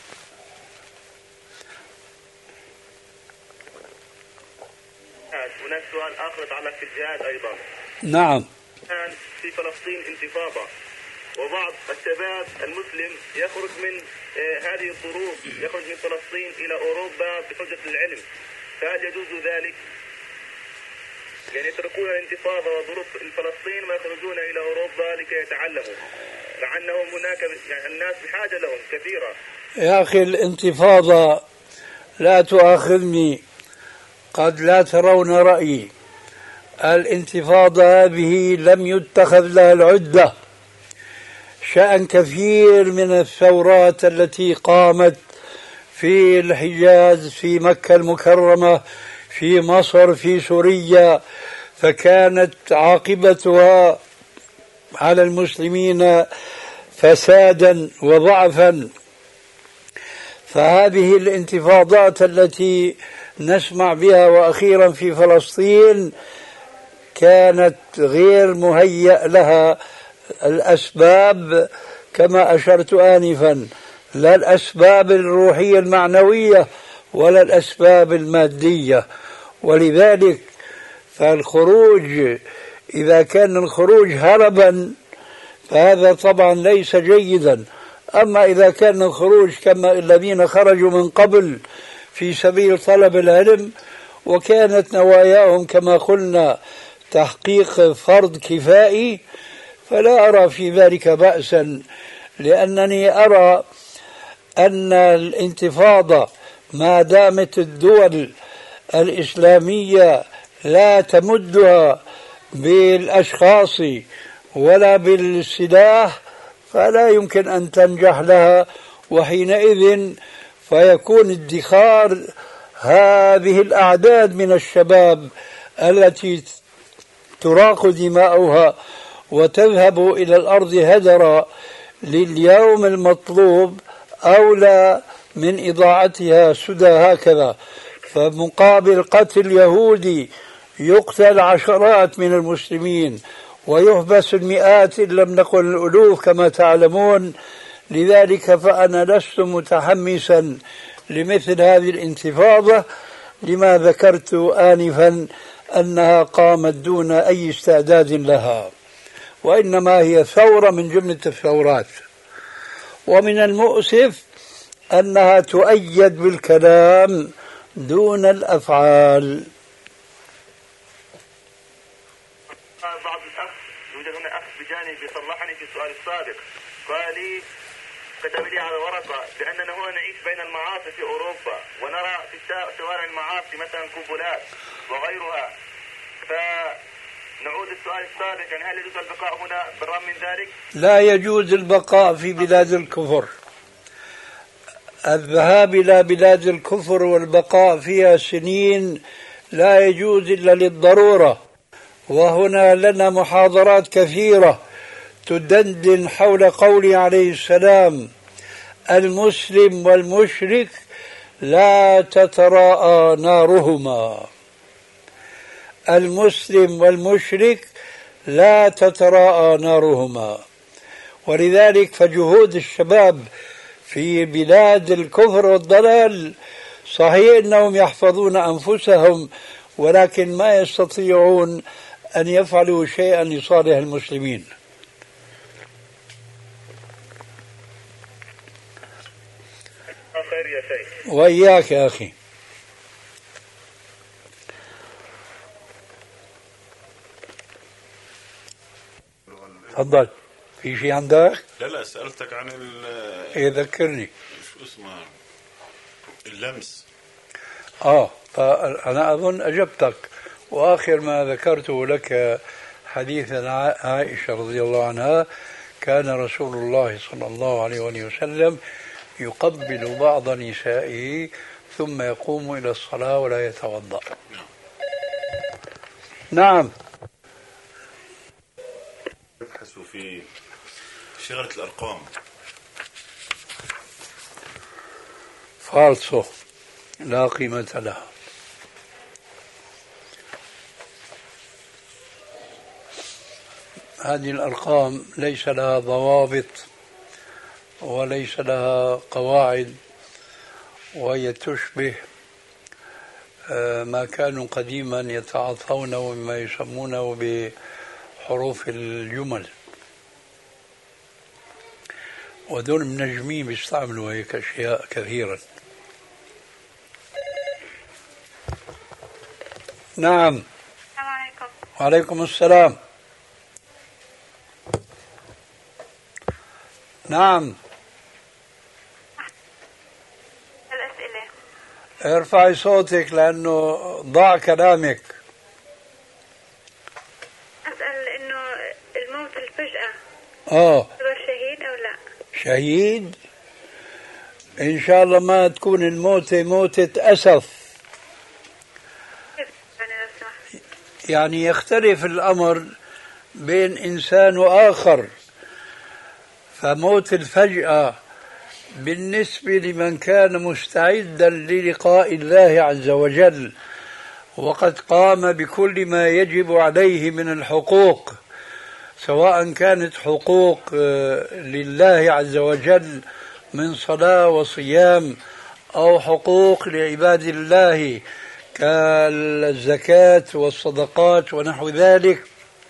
هناك سؤال آخر يتعلق في الجهاد أيضا. نعم. الآن في فلسطين انتفاضة، وبعض الشباب المسلم يخرج من هذه الظروف، يخرج من فلسطين إلى أوروبا بحجة العلم، فهل يجوز ذلك؟ يعني يتركون الانتفاضة وظروف فلسطين ويخرجون إلى أوروبا لكي يتعلموا، مع أنهم هناك يعني الناس بحاجة لهم كثيرة. يا أخي الانتفاضة لا تؤاخذني، قد لا ترون رأيي. الانتفاضة هذه لم يتخذ لها العدة. شأن كثير من الثورات التي قامت في الحجاز، في مكة المكرمة، في مصر، في سوريا، فكانت عاقبتها على المسلمين فسادا وضعفا. فهذه الانتفاضات التي نسمع بها وأخيرا في فلسطين كانت غير مهيأ لها الأسباب كما أشرت آنفا، لا الأسباب الروحية المعنوية ولا الأسباب المادية. ولذلك فالخروج إذا كان الخروج هربا فهذا طبعا ليس جيدا. أما إذا كان الخروج كما الذين خرجوا من قبل في سبيل طلب العلم وكانت نواياهم كما قلنا تحقيق فرض كفائي، فلا أرى في ذلك بأسا، لأنني أرى أن الانتفاضة ما دامت الدول الإسلامية لا تمدها بالأشخاص ولا بالسلاح فلا يمكن أن تنجح لها، وحينئذ فيكون ادخار هذه الأعداد من الشباب التي تراق دماؤها وتذهب إلى الأرض هدرا لليوم المطلوب أولى من إضاعتها سدى هكذا. فمقابل قتل يهودي يقتل عشرات من المسلمين ويحبس المئات إن لم نقل الألوف كما تعلمون. لذلك فأنا لست متحمسا لمثل هذه الانتفاضة لما ذكرت آنفا أنها قامت دون أي استعداد لها، وإنما هي ثورة من جملة الثورات. ومن المؤسف أنها تؤيد بالكلام دون الأفعال. بعض الأخ يوجد هنا أخ بجانبي صلحني في السؤال السابق، قال لي كتب لي على ورقة بأننا هنا نعيش بين المعاصي في أوروبا ونرى في شوارع المعاصي مثلا قنبلات وغيرها، فنعود السؤال السابق، يعني هل يجوز البقاء هنا بالرغم من ذلك؟ لا يجوز البقاء في بلاد الكفر. الذهاب إلى بلاد الكفر والبقاء فيها سنين لا يجوز إلا للضرورة. وهنا لنا محاضرات كثيرة تدندن حول قوله عليه السلام: المسلم والمشرك لا تتراءى نارهما. المسلم والمشرك لا تتراءى نارهما. ولذلك فجهود الشباب في بلاد الكفر والضلال صحيح أنهم يحفظون أنفسهم، ولكن ما يستطيعون أن يفعلوا شيئا لصالح المسلمين. خير يا شيخ. وإياك يا أخي. تفضل. في شيء عندك؟ لا سألتك عن ذكرني. شو اسمه اللمس. أنا أظن أجبتك. وآخر ما ذكرته لك حديث عائشة رضي الله عنها: كان رسول الله صلى الله عليه وسلم يقبل بعض نسائه ثم يقوم إلى الصلاة ولا يتوضأ. نعم. يبحثوا في شغلة الأرقام. فالصو لا قيمة لها. هذه الأرقام ليس لها ضوابط وليس لها قواعد، وهي تشبه ما كانوا قديما يتعاطونه بما يسمونه بحروف الجمل، ودول منجمين بيستعملوا هيك أشياء كثيرا. نعم. السلام عليكم. وعليكم السلام. نعم. الأسئلة. ارفعي صوتك لأنه ضاع كلامك. أسأل إنه الموت الفجأة يعتبر شهيد أو لا؟ شهيد؟ إن شاء الله ما تكون الموتة موتة أسف. كيف يعني لو سمحت؟ يعني يختلف الأمر بين إنسان وآخر. فموت الفجأة بالنسبة لمن كان مستعدا للقاء الله عز وجل وقد قام بكل ما يجب عليه من الحقوق، سواء كانت حقوق لله عز وجل من صلاة وصيام، أو حقوق لعباد الله كالزكاة والصدقات ونحو ذلك،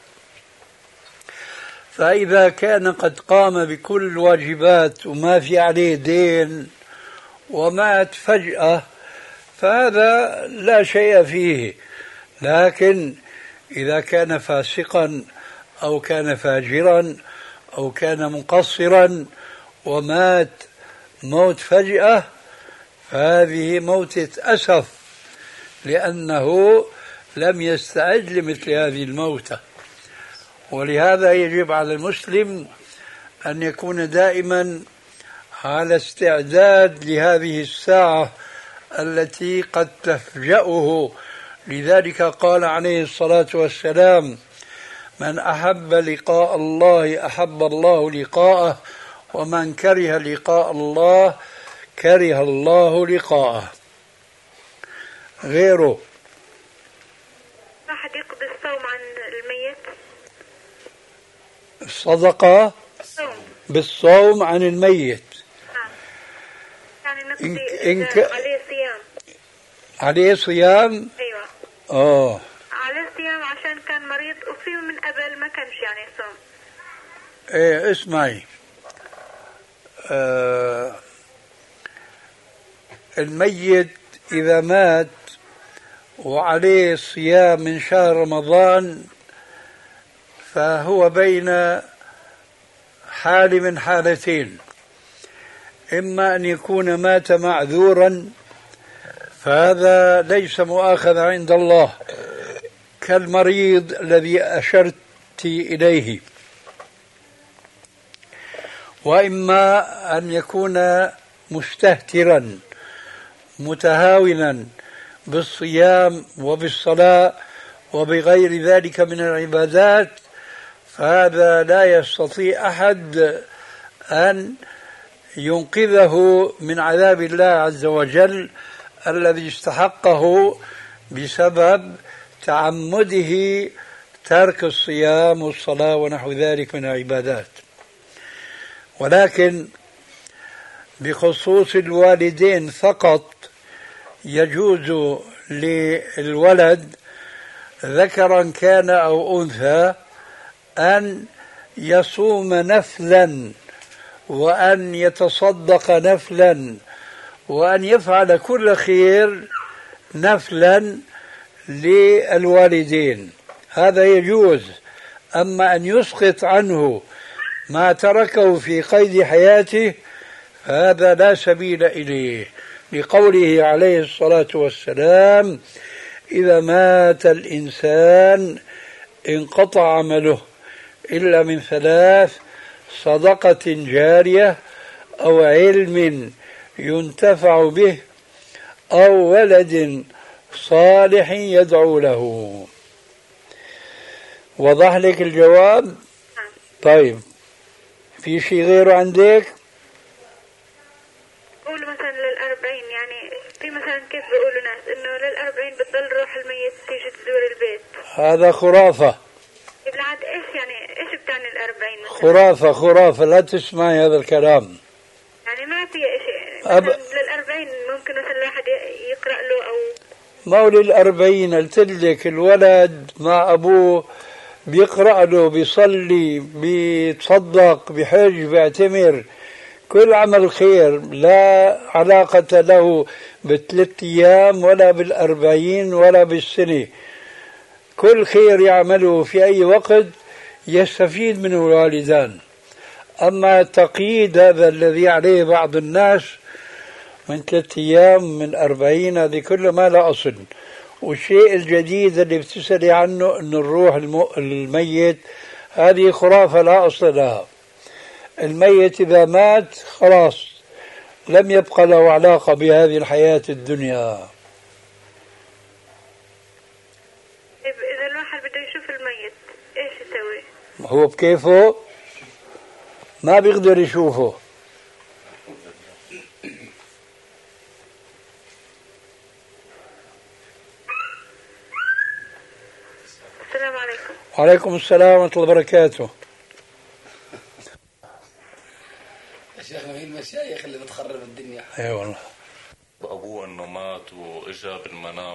فإذا كان قد قام بكل الواجبات وما في عليه دين ومات فجأة فهذا لا شيء فيه. لكن إذا كان فاسقا أو كان فاجرا أو كان مقصرا ومات موت فجأة فهذه موتة أسف، لأنه لم يستعد لمثل هذه الموتة. ولهذا يجب على المسلم أن يكون دائما على استعداد لهذه الساعة التي قد تفجأه. لذلك قال عليه الصلاة والسلام: من أحب لقاء الله أحب الله لقاءه، ومن كره لقاء الله كره الله لقاءه. غيره واحد يقضي الصوم عن الميت؟ الصدقة بالصوم عن الميت. يعني نقضي عليه صيام. عليه صيام؟ أيوة. عليه صيام عشان كان مريض وفيه من قبل ما كانش يعني صوم. ايه اسمعي، الميت إذا مات وعليه صيام من شهر رمضان فهو بين حال من حالتين: إما أن يكون مات معذورا فهذا ليس مؤاخذ عند الله كالمريض الذي أشرت إليه، وإما أن يكون مستهترا متهاونا بالصيام وبالصلاة وبغير ذلك من العبادات، فهذا لا يستطيع أحد أن ينقذه من عذاب الله عز وجل الذي استحقه بسبب تعمده ترك الصيام والصلاة ونحو ذلك من العبادات. ولكن بخصوص الوالدين فقط يجوز للولد ذكرا كان أو أنثى أن يصوم نفلا وأن يتصدق نفلا وأن يفعل كل خير نفلا للوالدين، هذا يجوز. أما أن يسقط عنه ما تركه في قيد حياته فهذا لا سبيل إليه، لقوله عليه الصلاة والسلام: إذا مات الإنسان انقطع عمله إلا من ثلاث: صدقة جارية أو علم ينتفع به أو ولد صالح يدعو له. وضح لك الجواب؟ طيب، في شيء غيره عندك؟ قولوا مثلا لل40، يعني في مثلا كيف بيقولوا ناس انه لل40 بتضل روح الميت تيجي تزور البيت، هذا خرافة. بالعاد ايش يعني ايش بتعني ال40 مثلا؟ خرافة، لا تسمعي هذا الكلام. يعني ما في شيء لل40 ممكن مثلا الواحد يقرأ له او مولي 40 قلت لك الولد مع ابوه بيقرأ له، بيصلي، بيتصدق، بحج، بيعتمر، كل عمل خير لا علاقة له ب3 أيام ولا بال40 ولا بالسنة. كل خير يعمله في أي وقت يستفيد منه الوالدان. أما تقييد هذا الذي عليه بعض الناس من 3 أيام من 40، هذه كل ما لا أصل. والشيء الجديد اللي بتسألي عنه أن الروح الميت، هذه خرافة لا أصل لها. الميت إذا مات خلاص لم يبقى له علاقة بهذه الحياة الدنيا. إذا الواحد بده يشوف الميت إيش يسوي؟ هو بكيفه ما بيقدر يشوفه. السلام عليكم. وعليكم السلام ورحمة الله وبركاته. يا شيخ مين المشايخ اللي بتخرب الدنيا؟ اي والله. أبوه أنه مات وإجا بالمنام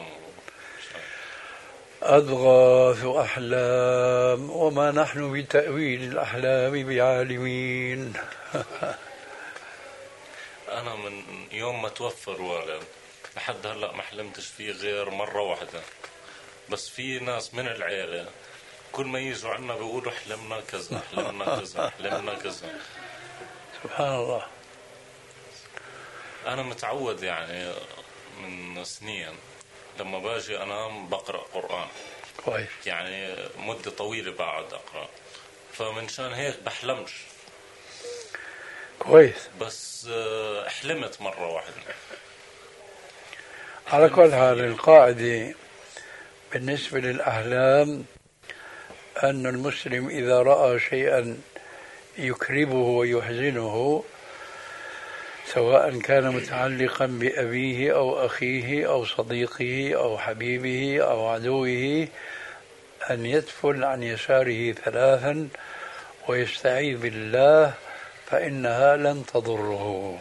أضغاث أحلام وما نحن بتأويل الأحلام بعالمين. أنا من يوم ما توفى الوالد لحد هلأ ما حلمتش فيه غير مرة واحدة. بس في ناس من العيلة كل ما يجوا عنا بيقولوا حلمنا كذا حلمنا كذا حلمنا كذا. سبحان الله. أنا متعود يعني من سنين لما باجي أنام بقرأ قرآن كويس، يعني مدة طويلة بعد أقرأ، فمنشان هيك بحلمش كويس. بس حلمت مرة واحدة. على كل حال القاعدة بالنسبة للأحلام أن المسلم إذا رأى شيئا يكربه ويحزنه سواء كان متعلقا بأبيه أو أخيه أو صديقه أو حبيبه أو عدوه أن يدفل عن يساره 3 ويستعيذ بالله فإنها لن تضره.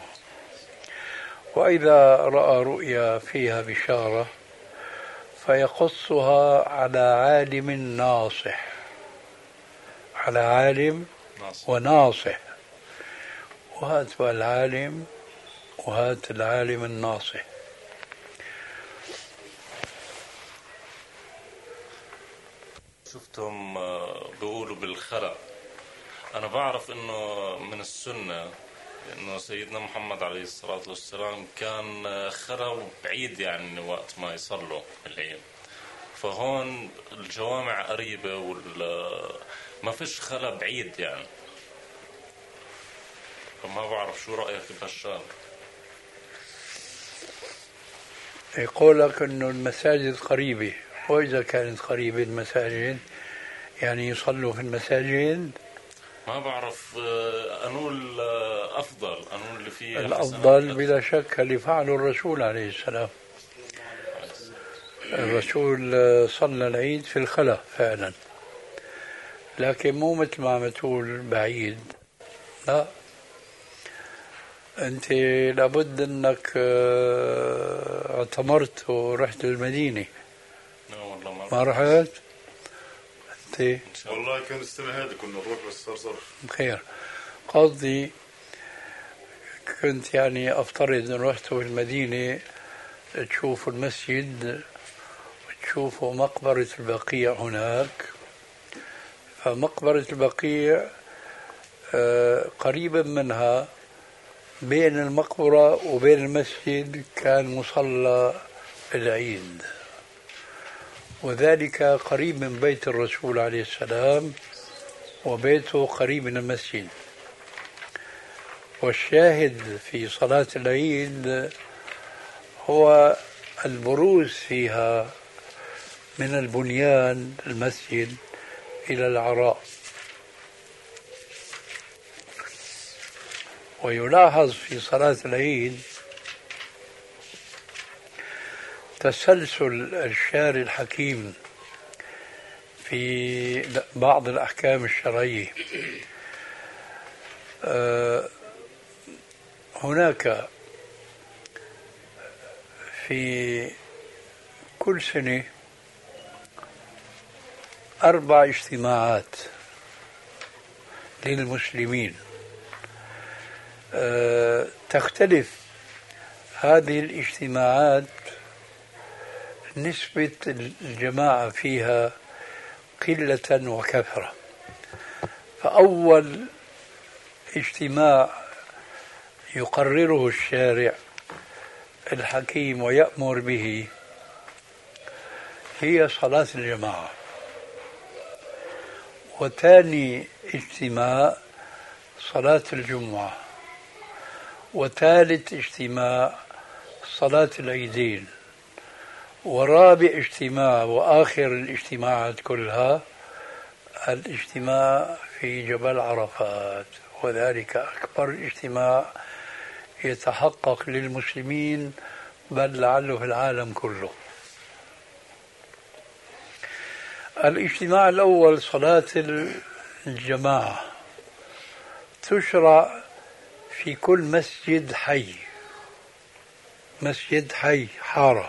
وإذا رأى رؤيا فيها بشارة فيقصها على عالم ناصح، على عالم وناصح، وهات العالم وهات العالم الناصح. شفتهم بيقولوا بالخلق. أنا بعرف إنه من السنة إنه سيدنا محمد عليه الصلاة والسلام كان خلق بعيد يعني وقت ما يصلوا العيد، فهون الجوامع قريبة ما فيش خلا بعيد يعني. فما بعرف شو رأيك بهالشغله. يقول لك انه المساجد قريبة، واذا كانت قريبة المساجد يعني يصلوا في المساجد. ما بعرف انو الافضل، انو اللي فيه الافضل بلا شك اللي فعله الرسول عليه السلام. الرسول صلى العيد في الخلا فعلا، لكن مو مثل ما عم تقول بعيد، لا. انت لابد انك اعتمرت ورحت المدينة. لا والله ما رحت انت؟ والله كان السنة هذه كنا نروح بس صار خير. قصدي كنت يعني افترض ان رحتوا المدينة تشوفوا المسجد وتشوفوا مقبرة البقيع هناك. فمقبرة البقيع قريبا منها، بين المقبرة وبين المسجد كان مصلى العيد، وذلك قريب من بيت الرسول عليه السلام، وبيته قريب من المسجد. والشاهد في صلاة العيد هو البروز فيها من البنيان المسجد إلى العراء. ويلاحظ في صلاة العيد تسلسل الشارع الحكيم في بعض الأحكام الشرعية. هناك في كل سنة 4 اجتماعات للمسلمين. تختلف هذه الاجتماعات نسبة الجماعة فيها قلة وكثرة. فأول اجتماع يقرره الشارع الحكيم ويأمر به هي صلاة الجماعة. وثاني اجتماع صلاة الجمعة. وثالث اجتماع صلاة العيدين. ورابع اجتماع وآخر الاجتماعات كلها الاجتماع في جبل عرفات، وذلك أكبر اجتماع يتحقق للمسلمين بل لعله في العالم كله. الاجتماع الأول صلاة الجماعة تشرع في كل مسجد حي، مسجد حي حارة،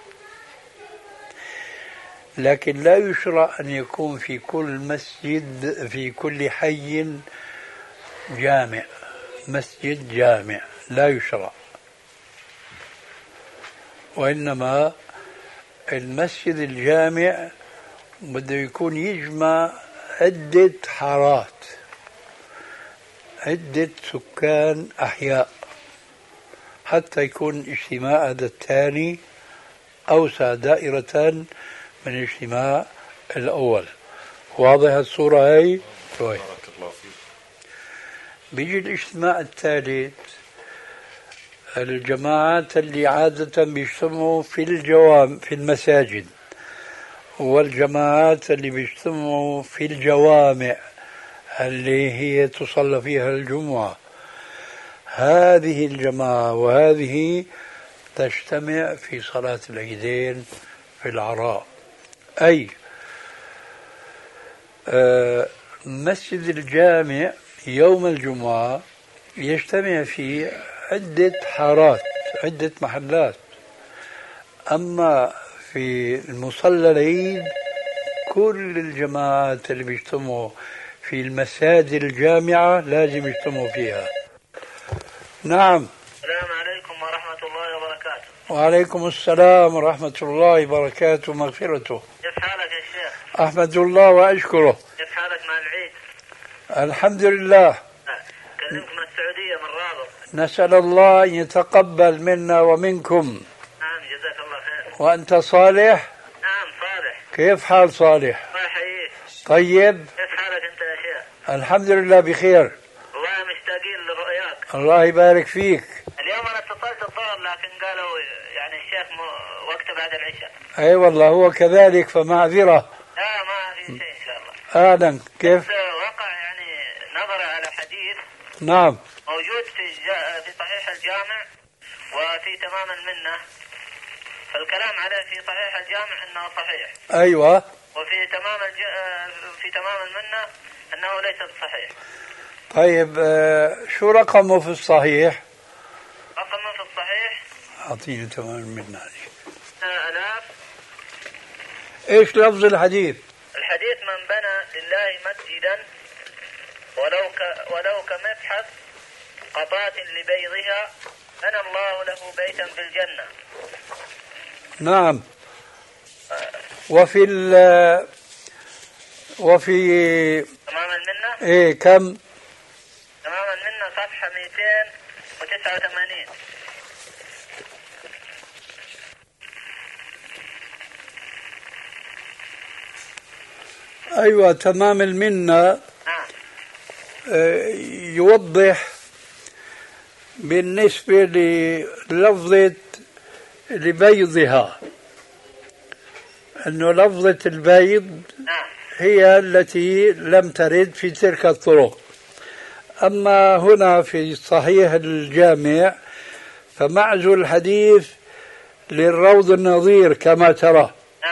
لكن لا يشرع أن يكون في كل مسجد في كل حي جامع، مسجد جامع لا يشرع. وإنما المسجد الجامع بده يكون يجمع عدة حارات، عدة سكان أحياء، حتى يكون اجتماع هذا الثاني أوسع دائرة من الاجتماع الأول. واضح الصورة هاي؟ بارك الله فيك. بيجي الاجتماع الثالث الجماعات اللي عادة بيجتمعوا في المساجد، والجماعات اللي بيجتمعوا في الجوامع اللي هي تصلى فيها الجمعة. هذه الجماعة وهذه تجتمع في صلاة العيدين في العراء. أي مسجد الجامع يوم الجمعة يجتمع فيه عدة حارات، عدة محلات. أما في المصلى العيد كل الجماعات اللي بيجتمعوا في المساجد الجامعة لازم يجتمعوا فيها. نعم. السلام عليكم ورحمة الله وبركاته. وعليكم السلام ورحمة الله وبركاته ومغفرته. كيف حالك يا شيخ؟ أحمد الله وأشكره. كيف حالك مع العيد؟ الحمد لله. كلمت من السعودية من رابط. نسأل الله أن يتقبل منا ومنكم. نعم جزاك الله خير. وأنت صالح؟ نعم صالح. كيف حال صالح؟ الله يحييك. طيب. كيف حالك أنت يا شيخ؟ الحمد لله بخير. والله مشتاقين لرؤياك. الله يبارك فيك. اليوم أنا اتصلت الظهر لكن قالوا يعني الشيخ وقت بعد العشاء. أي والله هو كذلك فمعذرة. لا ما في شيء إن شاء الله. أهلا كيف؟ وقع يعني نظر على حديث. نعم. موجود في صحيح الجامع وفي تمام المنة. فالكلام عليه في صحيح الجامع أنه صحيح. أيوة. وفي في تمام المنة أنه ليس بصحيح. طيب شو رقمه في الصحيح؟ رقمه في الصحيح أعطيني تمام المنة. 1000. إيش لفظ الحديث؟ الحديث من بنى لله مسجدا ولو كمبحث قطات لبيضها بنى الله له بيتا في الجنة. نعم. وفي تمام المنة. إيه كم؟ تمام المنة صفحة 289. أيوة تمام المنة. يوضح بالنسبة للفظة لبيضها أنه لفظة البيض هي التي لم ترد في تلك الطرق. أما هنا في صحيح الجامع فمعزو الحديث للروض النظير كما ترى.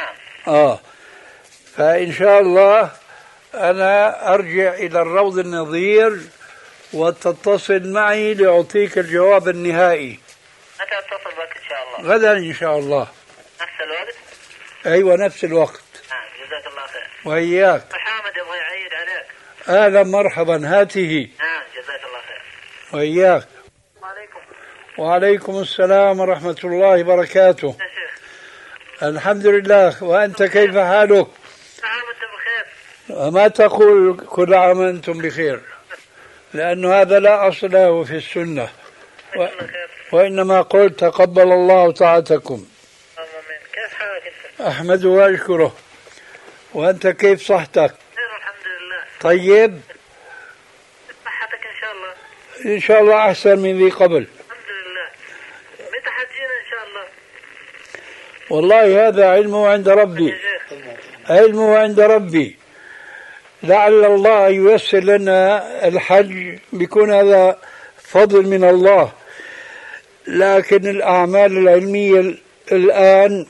فإن شاء الله أنا أرجع إلى الروض النظير وتتصل معي لأعطيك الجواب النهائي. متى أتصل بك إن شاء الله؟ غدا إن شاء الله. نفس الوقت؟ أيوة نفس الوقت. جزاك الله خير. وإياك. محمد يبغى يعيد عليك. أهلا مرحبا هاته. جزاك الله خير. وإياك. وعليكم. وعليكم السلام ورحمة الله وبركاته. يا شيخ. الحمد لله. وأنت كيف حالك؟ وأنت بخير. وما تقول كل عام وأنتم بخير، لأن هذا لا أصل له في السنة. وإنما قلت تقبل الله طاعتكم. آمين. كيف حالك أنت؟ أحمد وأشكره. وأنت كيف صحتك؟ خير الحمد لله. طيب. صحتك إن شاء الله. إن شاء الله أحسن من ذي قبل. الحمد لله. متى حتجينا إن شاء الله؟ والله هذا علمه عند ربي. علمه عند ربي. لعل الله ييسر لنا الحج، بيكون هذا فضل من الله. لكن الأعمال العلمية الآن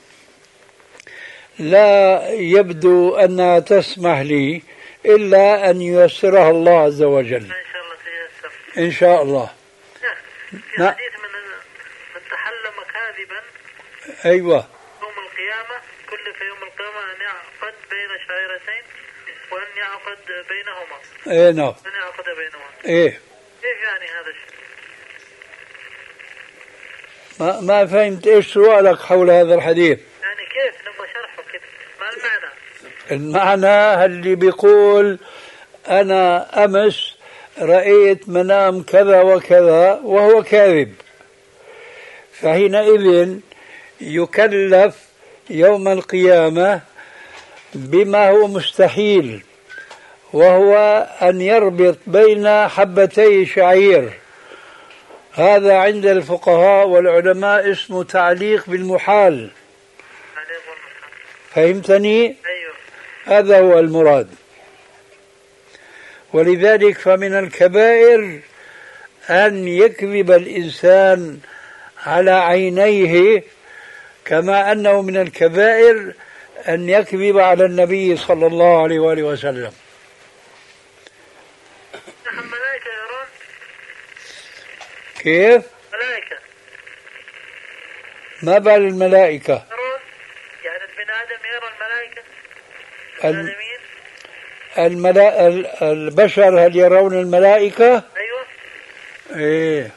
لا يبدو أنها تسمح لي إلا أن ييسرها الله عز وجل. إن شاء الله سييسر. إن شاء الله. في حديث من تحلم كاذبا. أيوة. يوم القيامة كل في يوم القيامة أن يعقد بين شعيرتين وأن يعقد بينهما. إيه نعم. أن يعقد بينهما. إيه. كيف يعني هذا الشيء؟ ما فهمت إيش سؤالك حول هذا الحديث. يعني كيف نبغى شرحه كيف؟ ما المعنى؟ المعنى اللي بيقول أنا أمس رأيت منام كذا وكذا وهو كاذب، فحينئذ يكلف يوم القيامة بما هو مستحيل، وهو أن يربط بين حبتي شعير. هذا عند الفقهاء والعلماء اسمه تعليق بالمحال. فهمتني؟ أيوه. هذا هو المراد. ولذلك فمن الكبائر أن يكذب الإنسان على عينيه، كما أنه من الكبائر أن يكذب على النبي صلى الله عليه وآله وسلم. الملائكة يرون؟ كيف؟ ملائكة. ما بال الملائكة؟ يرون؟ يعني ابن آدم يرى الملائكة؟ البشر هل يرون الملائكة؟ أيوة. إيه.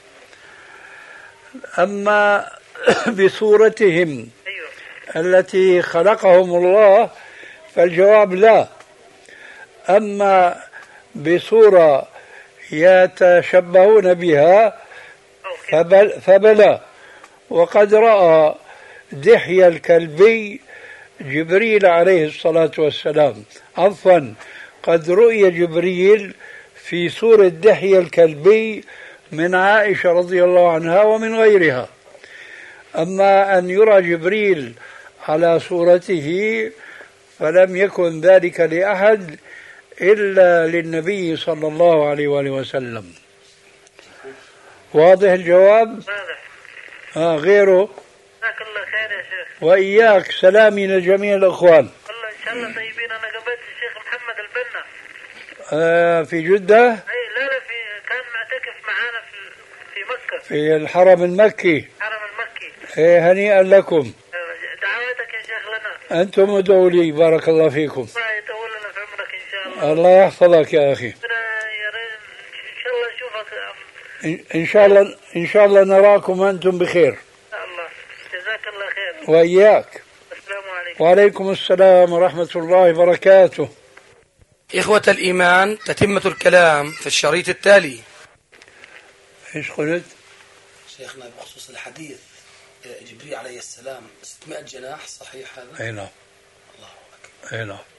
أما بصورتهم أيوة. التي خلقهم الله فالجواب لا. أما بصورة يتشبهون بها فبلى. وقد رأى دحية الكلبي جبريل عليه الصلاة والسلام، عفوا قد رؤي جبريل في صورة دحية الكلبي من عائشة رضي الله عنها ومن غيرها. أما أن يرى جبريل على صورته فلم يكن ذلك لأحد إلا للنبي صلى الله عليه وآله وسلم. واضح الجواب؟ واضح. غيره؟ جزاك الله خير يا شيخ. وإياك، سلامي لجميع الأخوان. والله إن شاء الله طيبين. أنا قابلت الشيخ محمد البنا في جدة؟ أي لا كان معتكف معانا في مكة، في الحرم المكي. الحرم المكي. هنيئا لكم. دعواتك يا شيخ لنا. أنتم ادعوا لي، بارك الله فيكم. الله يطول لنا في عمرك إن شاء الله. الله يحفظك يا أخي. إن شاء الله نشوفك. إن شاء الله نراكم وأنتم بخير. إن شاء الله. جزاك الله خير. وإياك. السلام عليكم. وعليكم السلام ورحمة الله وبركاته. إخوة الإيمان، تتمة الكلام في الشريط التالي. إيش قلت؟ شيخنا بخصوص الحديث جبريل عليه السلام 600 جناح، صحيح هذا؟ أي نعم. الله أكبر. أي نعم.